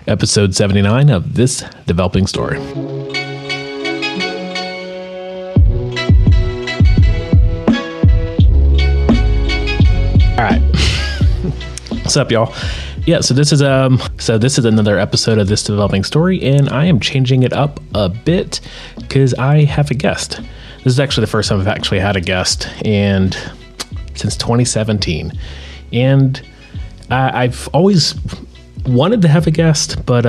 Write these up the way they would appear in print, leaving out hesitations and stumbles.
episode 79 of This Developing Story. All right. What's up, y'all? Yeah, so this is another episode of This Developing Story, and I am changing it up a bit because I have a guest. This is actually the first time I've actually had a guest, and since 2017. And I've always wanted to have a guest, but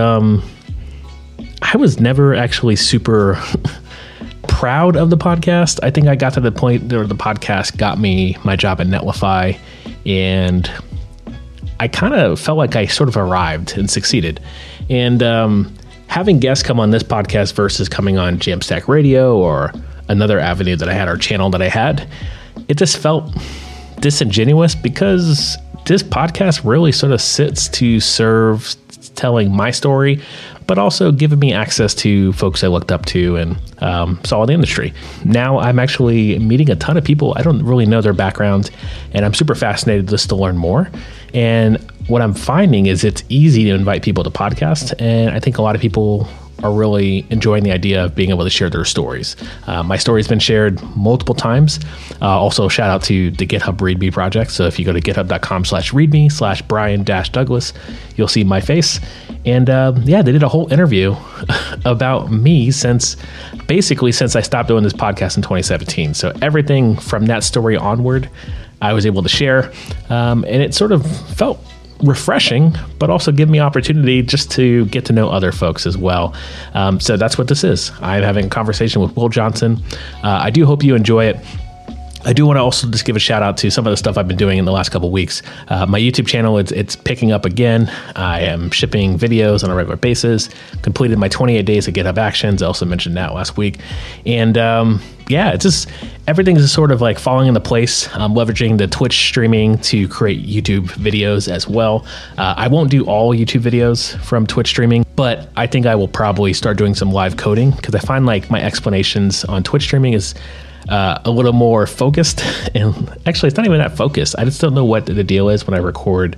I was never actually super proud of the podcast. I think I got to the point where the podcast got me my job at Netlify, and I kind of felt like I sort of arrived and succeeded. And having guests come on this podcast versus coming on Jamstack Radio or another avenue that I had, or channel that I had, it just felt disingenuous because this podcast really sort of sits to serve telling my story, but also giving me access to folks I looked up to and saw in the industry. Now I'm actually meeting a ton of people. I don't really know their backgrounds, and I'm super fascinated just to learn more. And what I'm finding is it's easy to invite people to podcasts, and I think a lot of people are really enjoying the idea of being able to share their stories. My story's been shared multiple times. Also, shout out to the GitHub README project. So if you go to github.com/readme/Brian-Douglas, you'll see my face. And they did a whole interview about me since I stopped doing this podcast in 2017. So everything from that story onward, I was able to share. And it sort of felt refreshing, but also give me opportunity just to get to know other folks as well. So that's what this is. I'm having a conversation with Will Johnson. I do hope you enjoy it. I do want to also just give a shout out to some of the stuff I've been doing in the last couple of weeks. My YouTube channel, it's picking up again. I am shipping videos on a regular basis. Completed my 28 days of GitHub Actions. I also mentioned that last week. And it's just everything is sort of like falling into place. I'm leveraging the Twitch streaming to create YouTube videos as well. I won't do all YouTube videos from Twitch streaming, but I think I will probably start doing some live coding because I find like my explanations on Twitch streaming is a little more focused. And actually, it's not even that focused. I just don't know what the deal is when I record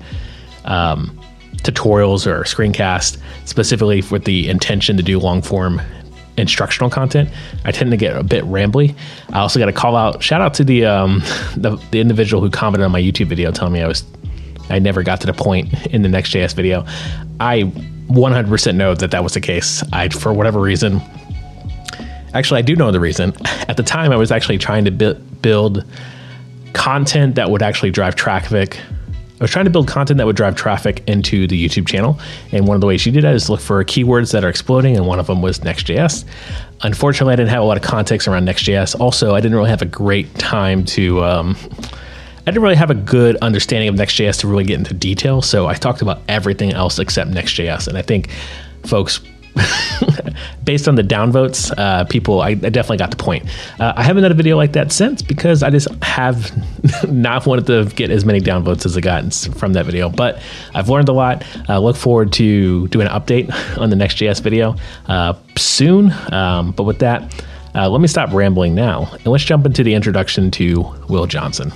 tutorials or screencast, specifically with the intention to do long form instructional content. I tend to get a bit rambly. I also got to shout out to the individual who commented on my YouTube video telling me I never got to the point in the Next.js video. I 100% know that was the case. For whatever reason, actually, I do know the reason. At the time, I was actually trying to build content that would actually drive traffic. I was trying to build content that would drive traffic into the YouTube channel. And one of the ways you do that is look for keywords that are exploding. And one of them was Next.js. Unfortunately, I didn't have a lot of context around Next.js. Also, I didn't really have a great time to... I didn't really have a good understanding of Next.js to really get into detail. So I talked about everything else except Next.js. And I think folks... based on the downvotes, I definitely got the point. I haven't done a video like that since because I just have not wanted to get as many downvotes as I got from that video. But I've learned a lot. Look forward to doing an update on the Next.js video soon. But with that, let me stop rambling now and let's jump into the introduction to Will Johnson.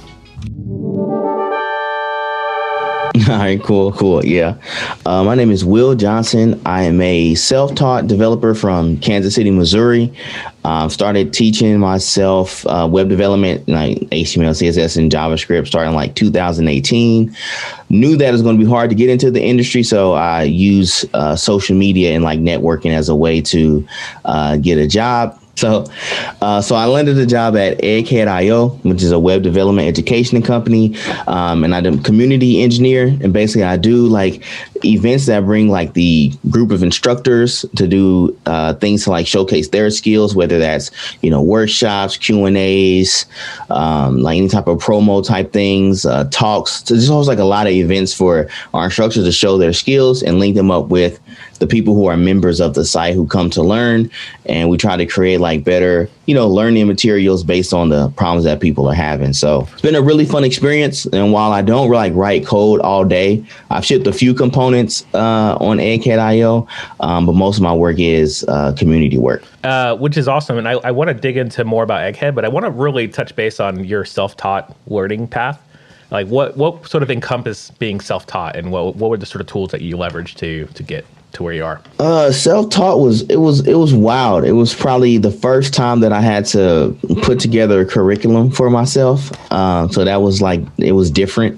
All right, cool. Yeah. My name is Will Johnson. I am a self-taught developer from Kansas City, Missouri. Started teaching myself web development, like HTML, CSS, and JavaScript starting like 2018. Knew that it was going to be hard to get into the industry, so I use social media and like networking as a way to get a job. So I landed a job at Egghead.io, which is a web development education company. And I'm a community engineer. And basically I do like events that bring like the group of instructors to do things to like showcase their skills, whether that's, workshops, Q&As, like any type of promo type things, talks. So there's always like a lot of events for our instructors to show their skills and link them up with the people who are members of the site who come to learn. And we try to create like better, learning materials based on the problems that people are having. So it's been a really fun experience. And while I don't really write code all day, I've shipped a few components on Egghead.io, but most of my work is community work. Which is awesome. And I want to dig into more about Egghead, but I want to really touch base on your self-taught learning path. Like what sort of encompass being self-taught, and what were the sort of tools that you leveraged to get to where you are? Self-taught was wild. It was probably the first time that I had to put together a curriculum for myself. So that was like, it was different.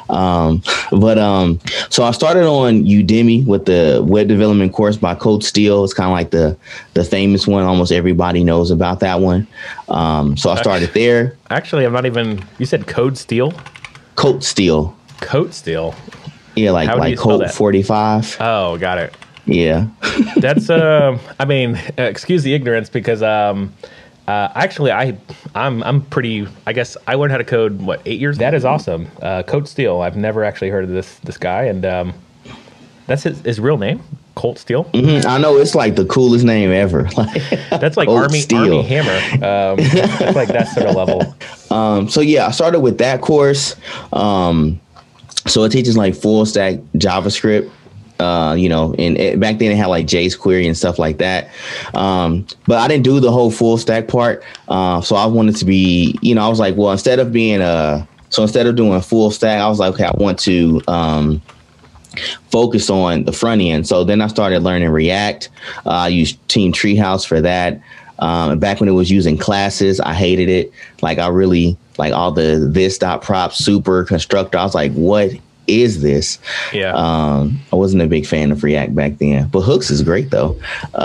So I started on Udemy with the web development course by Coach Steele. It's kind of like the famous one. Almost everybody knows about that one. So I started there. Actually, you said Code Steel? Coach Steele. Coat Steel. Yeah, like Colt 45. Oh, got it. Yeah. That's excuse the ignorance, because actually I'm pretty, I guess I learned how to code 8 years. That is awesome. Coat Steel. I've never actually heard of this guy, and that's his real name, Colt Steel. Mm-hmm. I know, it's like the coolest name ever. That's like Army Hammer. That's like that sort of level. So yeah, I started with that course. So it teaches like full stack JavaScript. And back then it had like jQuery and stuff like that. But I didn't do the whole full stack part. So I wanted to be, I was like, well, instead of doing full stack, I was like, okay, I want to focus on the front end. So then I started learning React. I used Team Treehouse for that. Back when it was using classes, I hated it. Like I really like all the this.prop super constructor. I was like, what is this? Yeah. I wasn't a big fan of React back then, but Hooks is great though.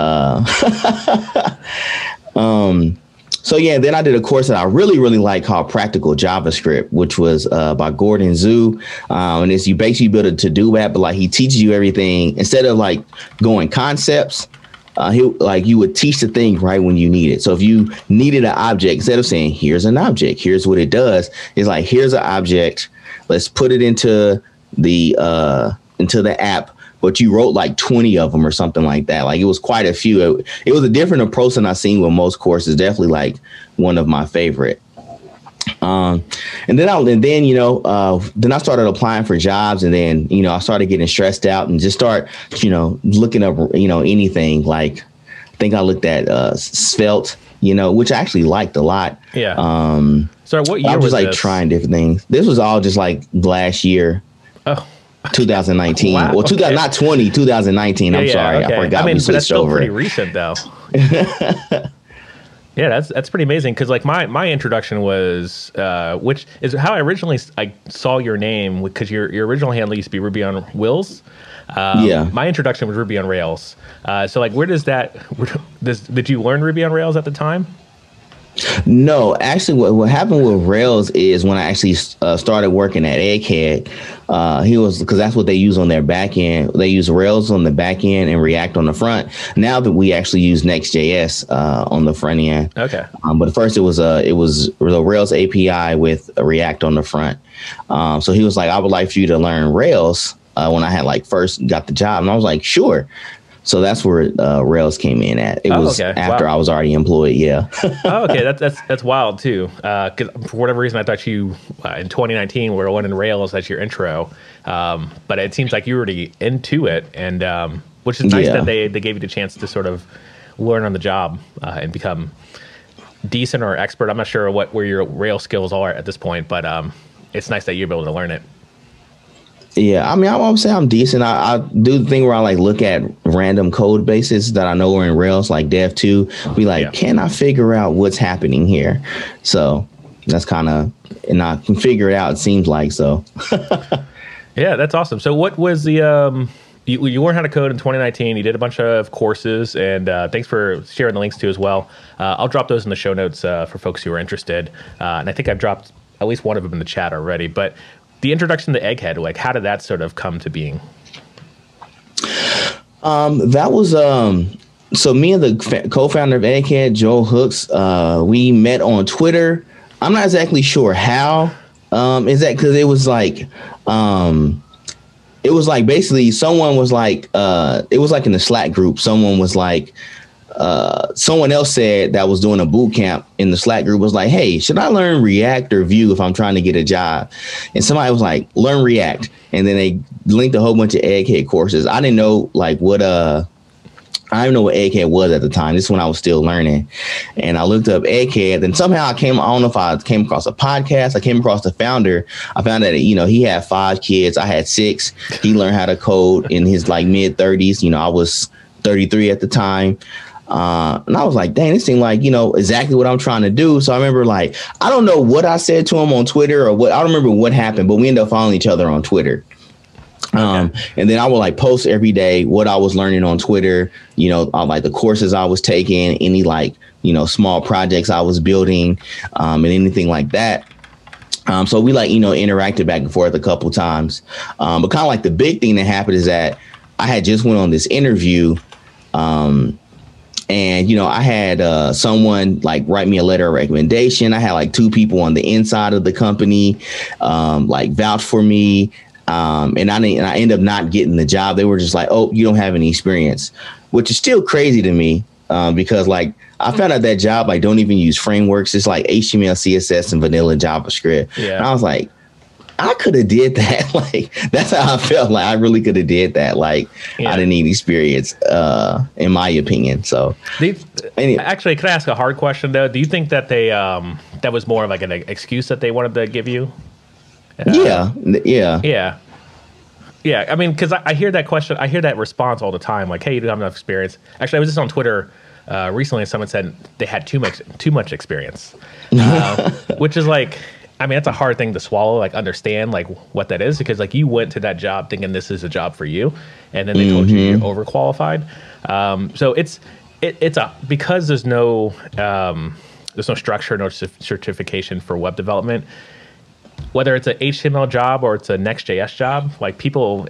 So yeah, then I did a course that I really, really like called Practical JavaScript, which was by Gordon Zhu. And it's, you basically build a to-do app, but like he teaches you everything instead of like going concepts. You would teach the thing right when you need it. So if you needed an object, instead of saying, here's an object, here's what it does, it's like, here's an object, let's put it into the app, but you wrote like 20 of them or something like that. Like it was quite a few. It was a different approach than I've seen with most courses. Definitely like one of my favorite. Then I started applying for jobs, and then, I started getting stressed out and just start, looking up, anything. Like I think I looked at Svelte, which I actually liked a lot. Yeah. So what year I was like this? Trying different things. This was all just like last year. Oh. 2019. Wow, well, not 20, 2019. I'm sorry. Okay. I forgot we switched that's still over. Pretty recent though. Yeah, that's pretty amazing, because like my introduction was which is how I originally saw your name, because your original handle used to be Ruby on Wheels. My introduction was Ruby on Rails. So like, did you learn Ruby on Rails at the time? No, actually, what happened with Rails is when I actually started working at Egghead, because that's what they use on their back end. They use Rails on the back end and React on the front. Now that we actually use Next.js on the front end. Okay. But at first it was the Rails API with React on the front. So he was like, I would like for you to learn Rails when I had like first got the job, and I was like, sure. So that's where Rails came in at. It was after I was already employed. Yeah. Okay. That's wild too. Because for whatever reason, I thought you in 2019 were learning Rails as your intro. But it seems like you were already into it, and which is nice that they gave you the chance to sort of learn on the job and become decent or expert. I'm not sure where your Rails skills are at this point, but it's nice that you're able to learn it. Yeah, I mean, I won't say I'm decent. I do the thing where I like look at random code bases that I know are in Rails, like Dev2. Be like, can I figure out what's happening here? So that's kind of, and I can figure it out. It seems like so. Yeah, that's awesome. So what was the you learned how to code in 2019? You did a bunch of courses, and thanks for sharing the links too as well. I'll drop those in the show notes for folks who are interested. And I think I've dropped at least one of them in the chat already, but. The introduction to Egghead, like how did that sort of come to being? That was so me and the co-founder of Egghead, Joel Hooks, we met on Twitter. I'm not exactly sure how. Is that because it was like basically someone was like it was like in the Slack group. Someone was like someone else said that was doing a boot camp in the Slack group was like, hey, should I learn React or Vue if I'm trying to get a job? And somebody was like, learn React. And then they linked a whole bunch of Egghead courses. I didn't know like what I didn't know what egghead was at the time. This is when I was still learning. And I looked up egghead. And somehow I don't know if I came across a podcast. I came across the founder. I found that, he had 5 kids. I had 6. He learned how to code in his like mid 30s. I was 33 at the time. And I was like, dang, this seemed like, exactly what I'm trying to do. So I remember I don't know what I said to him on Twitter or what. I don't remember what happened, but we ended up following each other on Twitter. And then I would post every day what I was learning on Twitter, the courses I was taking, any small projects I was building, and anything like that. So we interacted back and forth a couple times. But kind of the big thing that happened is that I had just went on this interview. And, I had someone write me a letter of recommendation. I had 2 people on the inside of the company vouch for me. And I ended up not getting the job. They were just like, oh, you don't have any experience, which is still crazy to me because I found out that job don't even use frameworks. It's HTML, CSS, and vanilla JavaScript. Yeah. And I was like, I could have did that. That's how I felt. I really could have did that. I didn't need experience, in my opinion. So anyway. Actually, can I ask a hard question though? Do you think that they that was more of an excuse that they wanted to give you? Yeah. I mean, because I hear that question, I hear that response all the time. Hey, you don't have enough experience. Actually, I was just on Twitter recently, and someone said they had too much experience, which is that's a hard thing to swallow. Understand what that is, because you went to that job thinking this is a job for you, and then they told you you're overqualified. So it's because there's no structure, no certification for web development. Whether it's an HTML job or it's a Next.js job, people,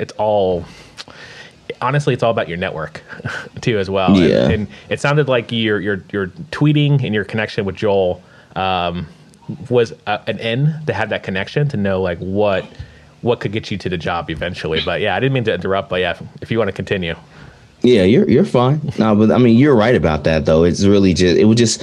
honestly, it's all about your network too, as well. Yeah. And it sounded like your tweeting and your connection with Joel was an end to have that connection to know what could get you to the job eventually. But yeah, I didn't mean to interrupt. But yeah, if you want to continue. Yeah, you're fine. No, but I mean, you're right about that, though. It's really there's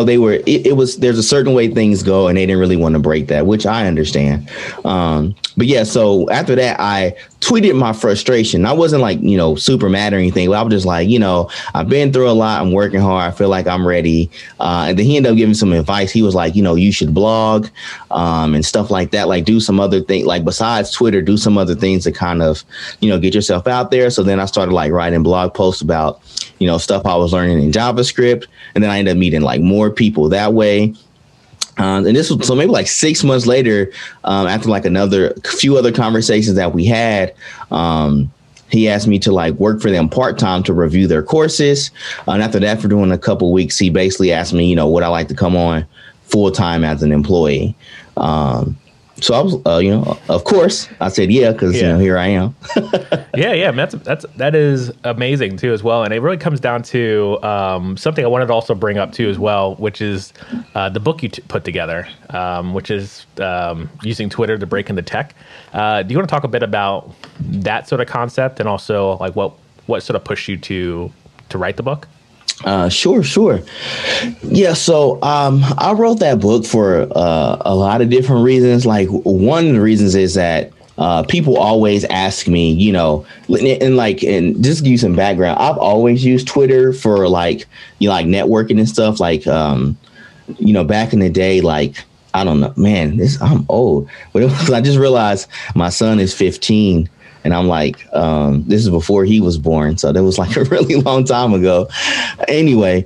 a certain way things go, and they didn't really want to break that, which I understand. But yeah, so after that, I tweeted my frustration. I wasn't super mad or anything, but I was just I've been through a lot. I'm working hard. I feel like I'm ready. And then he ended up giving some advice. He was like, you should blog and stuff like that. Do some other thing, besides Twitter, do some other things to kind of, get yourself out there. So then I started writing blog posts about, stuff I was learning in JavaScript. And then I ended up meeting more people that way. And this was so maybe 6 months later, after another few other conversations that we had, he asked me to work for them part time to review their courses. And after that, for doing a couple weeks, he basically asked me, would I like to come on full time as an employee? So I was, of course, I said yeah, because here I am. yeah, that is amazing too as well, and it really comes down to something I wanted to also bring up too as well, which is the book you put together, which is using Twitter to break into tech. Do you want to talk a bit about that sort of concept, and also what sort of pushed you to write the book? Sure. Yeah. So, I wrote that book for, a lot of different reasons. One of the reasons is that, people always ask me, and just to give you some background, I've always used Twitter for networking and stuff. Back in the day, I don't know, man, I'm old, but I just realized my son is 15. And I'm this is before he was born. So that was a really long time ago. Anyway,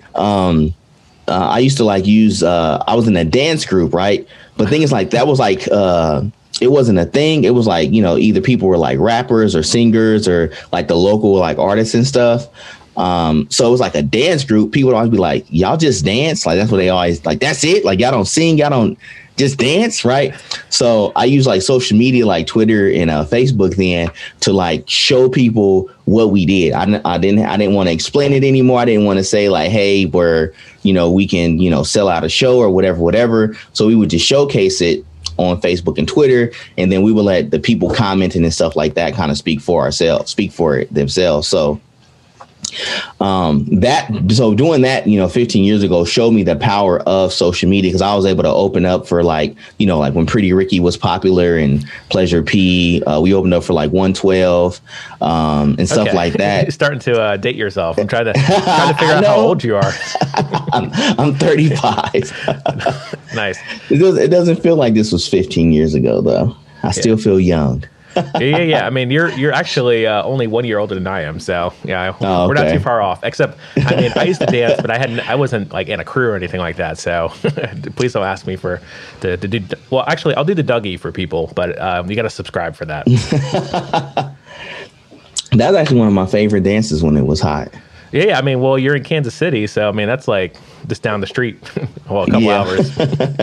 I used to use, I was in a dance group, right? But thing is that was it wasn't a thing. It was either people were rappers or singers or the local artists and stuff. So it was a dance group. People would always be y'all just dance. That's what they always that's it. Y'all don't sing. Y'all don't just dance, right? So I use social media Twitter and Facebook then to show people what we did. I didn't want to explain it anymore. I didn't want to say hey, we can sell out a show or whatever. So we would just showcase it on Facebook and Twitter, and then we would let the people commenting and stuff like that kind of speak for themselves. So So doing that, 15 years ago showed me the power of social media, because I was able to open up for like when Pretty Ricky was popular and Pleasure P, we opened up for like 112 and stuff like that. You're starting to date yourself. I'm trying to figure out how old you are. I'm 35. Nice. It doesn't feel like this was 15 years ago though. I still feel young. Yeah. I mean, you're actually only 1 year older than I am, so yeah, we're not too far off. Except, I mean, I used to dance, but I wasn't like in a crew or anything like that. So please don't ask me to do. Well, actually, I'll do the Dougie for people, but you got to subscribe for that. That's actually one of my favorite dances when it was hot. Yeah. I mean, well, you're in Kansas City, so I mean, that's like just down the street. Well, a couple hours.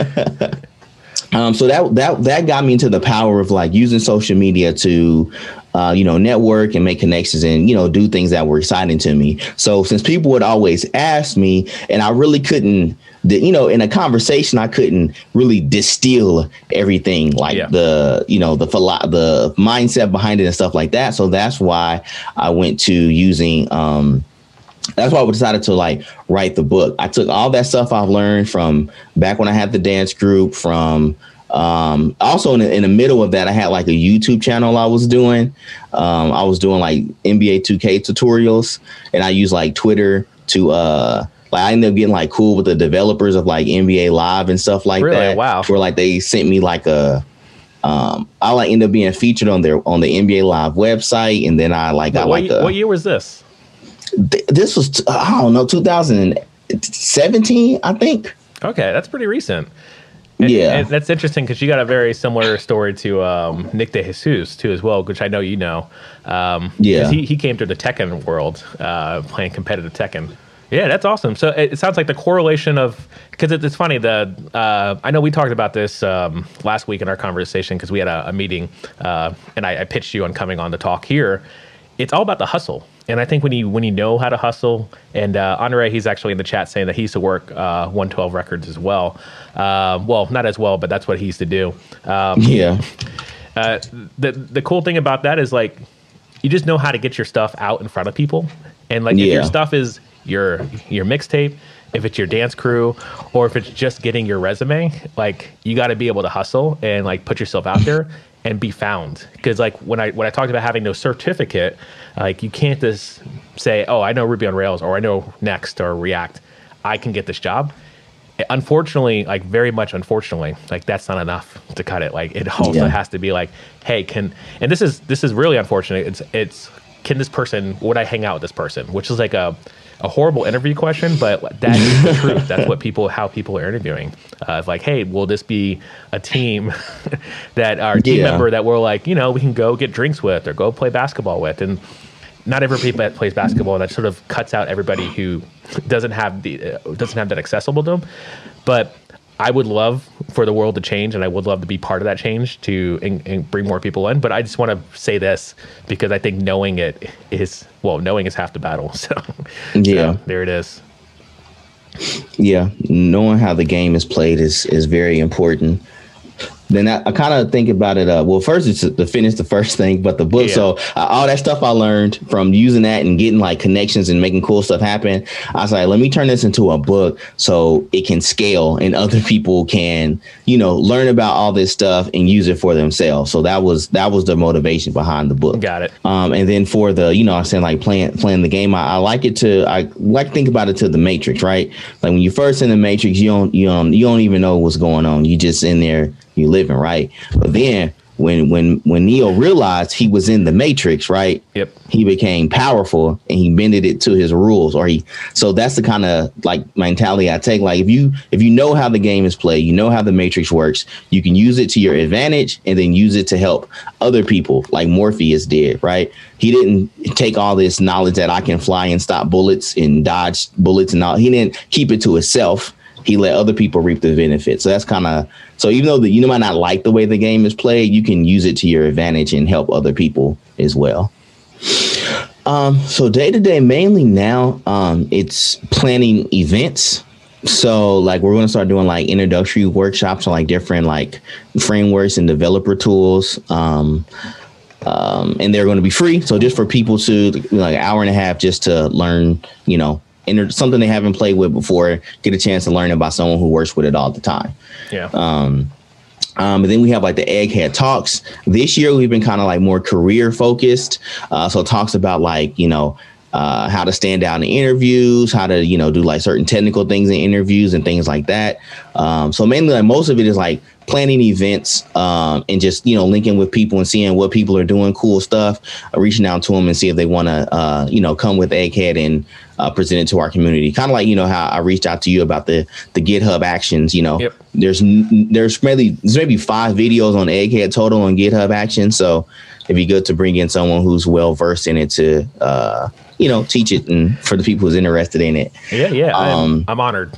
So that got me into the power of like using social media to, network and make connections and, do things that were exciting to me. So since people would always ask me, and I really couldn't, in a conversation, I couldn't really distill everything like the mindset behind it and stuff like that. So that's why I went to using that's why I decided to like write the book. I took all that stuff I've learned from back when I had the dance group, from also in the middle of that, I had like a YouTube channel I was doing. I was doing like NBA 2K tutorials, and I used like Twitter to I ended up getting like cool with the developers of like NBA Live and stuff like that. Wow. Where like they sent me like I like ended up being featured on the NBA Live website, and then I like got what year was this? This was, I don't know, 2017, I think. Okay, that's pretty recent. And that's interesting because you got a very similar story to Nick DeJesus too, as well, which I know you know. He came to the Tekken world playing competitive Tekken. Yeah, that's awesome. So it sounds like the correlation of, because it's funny, I know we talked about this last week in our conversation because we had a meeting and I pitched you on coming on to talk here. It's all about the hustle. And I think when you know how to hustle, and Andre, he's actually in the chat saying that he used to work 112 Records as well. Well, not as well, but that's what he used to do. The cool thing about that is like, you just know how to get your stuff out in front of people. And like, if your stuff is your mixtape, if it's your dance crew, or if it's just getting your resume, like you got to be able to hustle and like put yourself out there and be found. Because like when I talked about having no certificate, like you can't just say, oh, I know Ruby on Rails, or I know Next or React, I can get this job. Unfortunately, like very much unfortunately, like that's not enough to cut it. Like it also has to be like, hey, and this is really unfortunate. It's can this person, would I hang out with this person? Which is like a horrible interview question, but that is the truth. That's how people are interviewing. It's like, hey, will this be a team that our team member that we're like, we can go get drinks with or go play basketball with? And not everybody that plays basketball, and that sort of cuts out everybody who doesn't have that accessible to them. But I would love for the world to change, and I would love to be part of that change to and bring more people in. But I just want to say this because I think knowing is half the battle. So there it is. Yeah, knowing how the game is played is very important. Then I kind of think about it. Well, first it's to finish the first thing, but the book. Yeah. So all that stuff I learned from using that and getting like connections and making cool stuff happen. I was like, let me turn this into a book so it can scale and other people can, learn about all this stuff and use it for themselves. So that was the motivation behind the book. Got it. And then for the, I'm saying like playing the game, I like to think about it to the Matrix, right? Like when you first in the Matrix, you don't even know what's going on. You just in there. You living, right? But then when Neo realized he was in the Matrix, right? Yep. He became powerful and he bended it to his rules, so that's the kind of like mentality I take. Like if you know how the game is played, you know how the Matrix works, you can use it to your advantage and then use it to help other people like Morpheus did, right? He didn't take all this knowledge that I can fly and stop bullets and dodge bullets and all. He didn't keep it to himself. He let other people reap the benefits. So that's kind of, so even though you might not like the way the game is played, you can use it to your advantage and help other people as well. So day to day, mainly now, it's planning events. So like we're going to start doing like introductory workshops on like different like frameworks and developer tools. and they're going to be free. So just for people to like an hour and a half just to learn, something they haven't played with before, get a chance to learn it by someone who works with it all the time. Yeah. And then we have like the Egghead Talks. This year, we've been kind of like more career focused. So talks about like, how to stand out in interviews, how to, do like certain technical things in interviews and things like that. So mainly like most of it is like planning events and just, linking with people and seeing what people are doing, cool stuff, reaching out to them and see if they want to, come with Egghead and present it to our community. Kind of like, how I reached out to you about the GitHub Actions. Yep. There's maybe 5 videos on Egghead total on GitHub Actions. So it'd be good to bring in someone who's well versed in it to, teach it, and for the people who's interested in it. Yeah. I'm honored.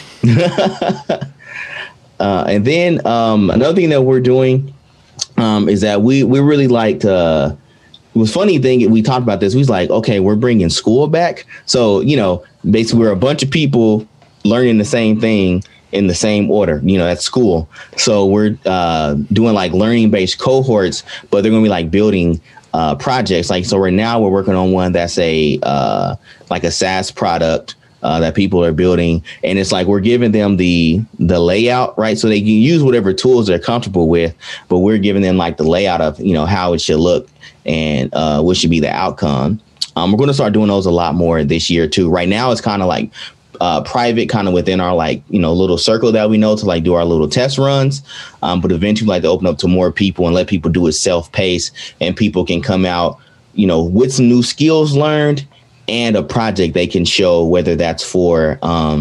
And then another thing that we're doing is that we really liked. The funny thing, we talked about this. We was like, okay, we're bringing school back. So basically, we're a bunch of people learning the same thing in the same order, at school. So we're doing like learning based cohorts, but they're going to be like building projects. Like, so right now we're working on one that's like a SaaS product that people are building. And it's like we're giving them the layout, right? So they can use whatever tools they're comfortable with, but we're giving them like the layout of, how it should look and what should be the outcome. We're going to start doing those a lot more this year, too. Right now, it's kind of like private, kind of within our like, little circle that we know to like do our little test runs. But eventually like to open up to more people and let people do it self-paced, and people can come out, with some new skills learned and a project they can show, whether that's for,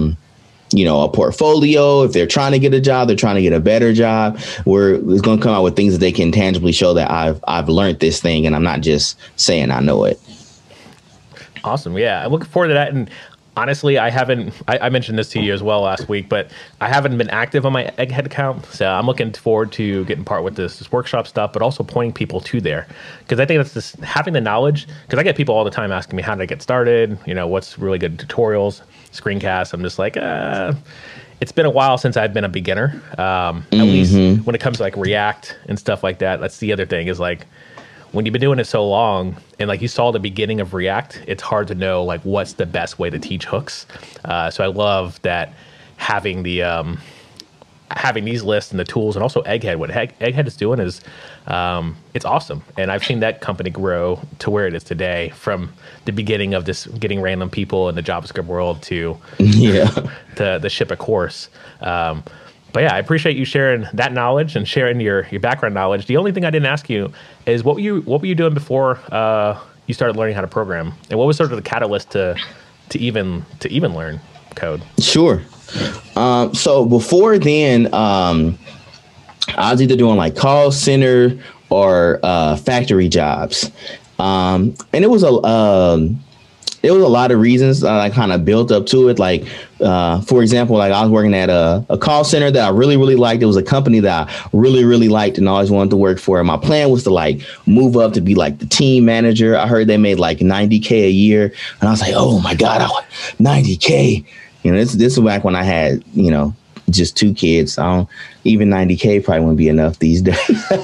a portfolio. If they're trying to get a job, they're trying to get a better job. It's going to come out with things that they can tangibly show that I've learned this thing and I'm not just saying I know it. Awesome. Yeah. I'm looking forward to that. And honestly, I mentioned this to you as well last week, but I haven't been active on my Egghead account. So I'm looking forward to getting part with this workshop stuff, but also pointing people to there. Because I think that's just having the knowledge. Because I get people all the time asking me, how did I get started? What's really good tutorials, screencasts. I'm just like, it's been a while since I've been a beginner. At least when it comes to like React and stuff like that. That's the other thing is like, when you've been doing it so long and like you saw the beginning of React, it's hard to know like what's the best way to teach hooks. So I love that having the having these lists and the tools, and also Egghead. What Egghead is doing is it's awesome, and I've seen that company grow to where it is today, from the beginning of this getting random people in the JavaScript world to to ship a course. But yeah, I appreciate you sharing that knowledge and sharing your background knowledge. The only thing I didn't ask you is what were you doing before you started learning how to program, and what was sort of the catalyst to even learn code? Sure. So before then, I was either doing like call center or factory jobs, and it was a lot of reasons that I kind of built up to it. Like, for example, like I was working at a call center that I really, really liked. It was a company that I really, really liked and always wanted to work for. And my plan was to like move up to be like the team manager. I heard they made like $90K a year. And I was like, oh my God, I want $90K. This is back when I had, just 2 kids. Even $90K probably wouldn't be enough these days.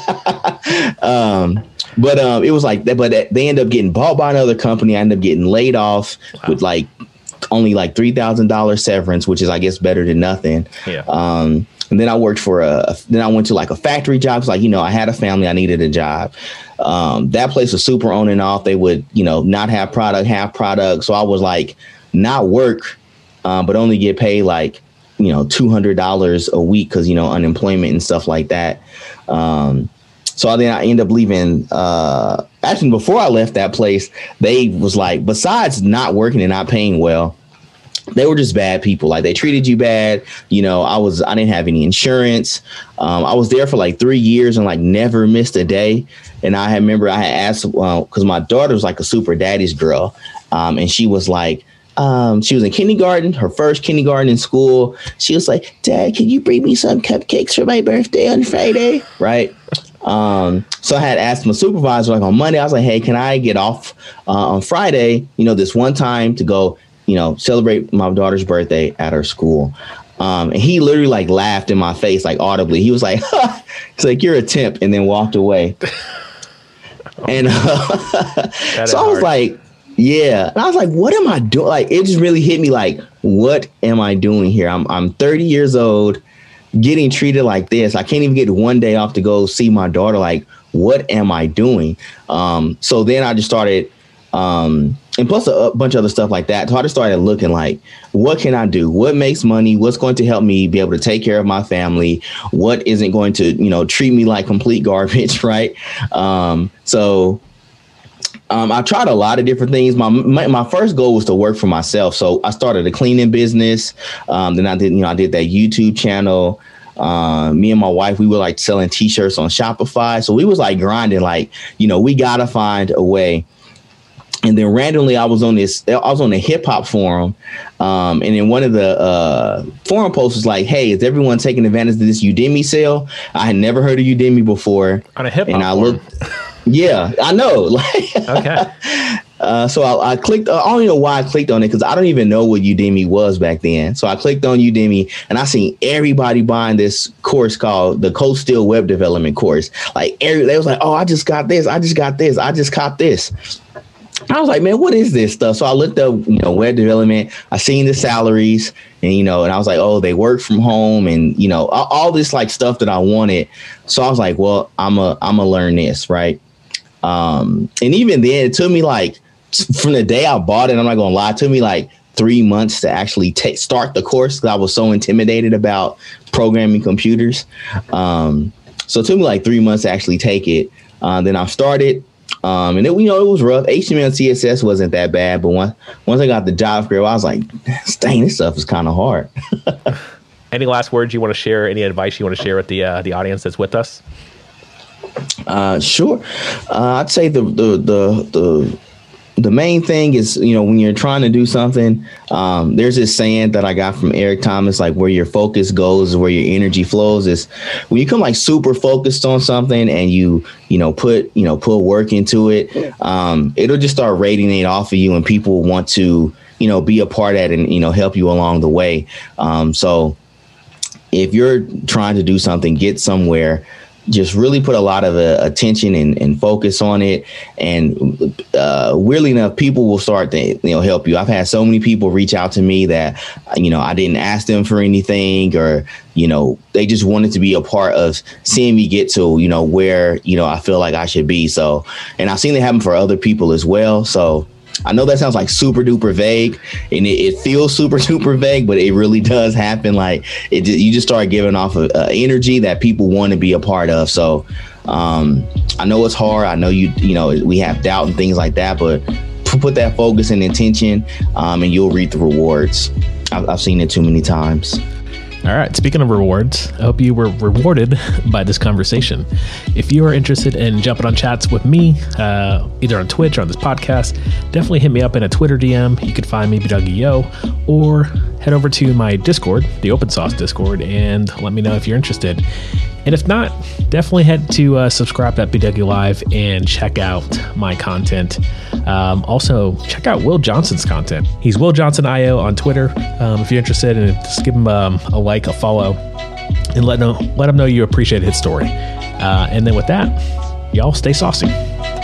But it was like that. But they ended up getting bought by another company. I ended up getting laid off with like only like $3,000 severance, which is, I guess, better than nothing. Yeah. And then I worked then I went to like a factory job. It's like, I had a family. I needed a job. That place was super on and off. They would, not have product, have product. So I was like, not work, but only get paid like, $200 a week because, unemployment and stuff like that. So then I ended up leaving. Actually, before I left that place, they was like, besides not working and not paying well, they were just bad people. Like, they treated you bad. I didn't have any insurance. I was there for like 3 years and like never missed a day. And I remember I had asked, because my daughter was like a super daddy's girl. And she was like, she was in kindergarten, her first kindergarten in school. She was like, Dad, can you bring me some cupcakes for my birthday on Friday? Right. So I had asked my supervisor, like on Monday, I was like, hey, can I get off on Friday, this one time to go, celebrate my daughter's birthday at her school. And he literally like laughed in my face, like audibly. He was like, it's like, you're a temp, and then walked away. And so I was like, yeah. And I was like, what am I doing? Like, it just really hit me like, what am I doing here? I'm 30 years old, getting treated like this. I can't even get one day off to go see my daughter. Like, what am I doing? So then I just started, and plus a bunch of other stuff like that. So I just started looking like, what can I do? What makes money? What's going to help me be able to take care of my family? What isn't going to, treat me like complete garbage, right? So I tried a lot of different things. My first goal was to work for myself. So I started a cleaning business. Then I did that YouTube channel. Me and my wife, we were like selling T-shirts on Shopify. So we was like grinding, like, we got to find a way. And then randomly, I was on a hip hop forum. And then one of the forum posts was like, hey, is everyone taking advantage of this Udemy sale? I had never heard of Udemy before. On a hip hop forum. And I looked. Yeah, I know. Okay. So I clicked. I don't even know why I clicked on it, because I don't even know what Udemy was back then. So I clicked on Udemy, and I seen everybody buying this course called the Coach Steele Web Development course. Like, they was like, oh, I just got this. I just got this. I just caught this. I was like, man, what is this stuff? So I looked up, web development. I seen the salaries, and, and I was like, oh, they work from home, and, all this like stuff that I wanted. So I was like, well, I'm a learn this. Right. And even then, it took me like, from the day I bought it, I'm not going to lie, it took me like 3 months to actually start the course, because I was so intimidated about programming computers. So it took me like 3 months to actually take it. Then I started. And it was rough. HTML and CSS wasn't that bad, but once I got the JavaScript, I was like, dang, this stuff is kind of hard. Any last words you want to share? Any advice you want to share with the audience that's with us? Sure. I'd say the main thing is, when you're trying to do something, there's this saying that I got from Eric Thomas, like, where your focus goes is where your energy flows. Is when you come like super focused on something and you put work into it, it'll just start radiating off of you, and people want to, be a part of it and, help you along the way. So if you're trying to do something, get somewhere, just really put a lot of attention and focus on it. And weirdly enough, people will start to help you. I've had so many people reach out to me that, I didn't ask them for anything, or, they just wanted to be a part of seeing me get to, where, I feel like I should be. So, and I've seen it happen for other people as well. So I know that sounds like super duper vague, and it feels super super vague, but it really does happen. Like, you just start giving off energy that people want to be a part of. So I know it's hard. I know we have doubt and things like that, but put that focus and intention, and you'll reap the rewards. I've seen it too many times. All right. Speaking of rewards, I hope you were rewarded by this conversation. If you are interested in jumping on chats with me, either on Twitch or on this podcast, definitely hit me up in a Twitter DM. You could find me, BDougieYo, or head over to my Discord, the Open Sauce Discord, and let me know if you're interested. And if not, definitely head to subscribe at BDougie Live and check out my content. Also, check out Will Johnson's content. He's Will Johnson IO on Twitter. If you're interested, and just give him a like, a follow, and let him know you appreciate his story. And then with that, y'all stay saucy.